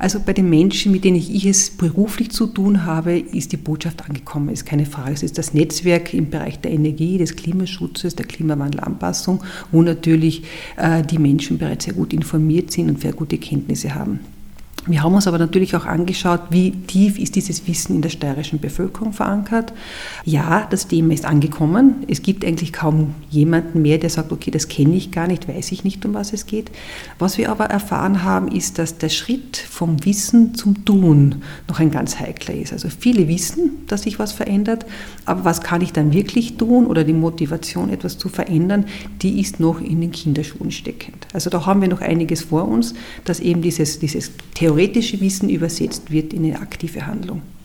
Also bei den Menschen, mit denen ich es beruflich zu tun habe, ist die Botschaft angekommen, ist keine Frage. Es ist das Netzwerk im Bereich der Energie, des Klimaschutzes, der Klimawandelanpassung, wo natürlich die Menschen bereits sehr gut informiert sind und sehr gute Kenntnisse haben. Wir haben uns aber natürlich auch angeschaut, wie tief ist dieses Wissen in der steirischen Bevölkerung verankert. Ja, das Thema ist angekommen. Es gibt eigentlich kaum jemanden mehr, der sagt, okay, das kenne ich gar nicht, weiß ich nicht, um was es geht. Was wir aber erfahren haben, ist, dass der Schritt vom Wissen zum Tun noch ein ganz heikler ist. Also viele wissen, dass sich was verändert, aber was kann ich dann wirklich tun oder die Motivation, etwas zu verändern, die ist noch in den Kinderschuhen steckend. Also da haben wir noch einiges vor uns, dass eben dieses theoretische Wissen übersetzt wird in eine aktive Handlung.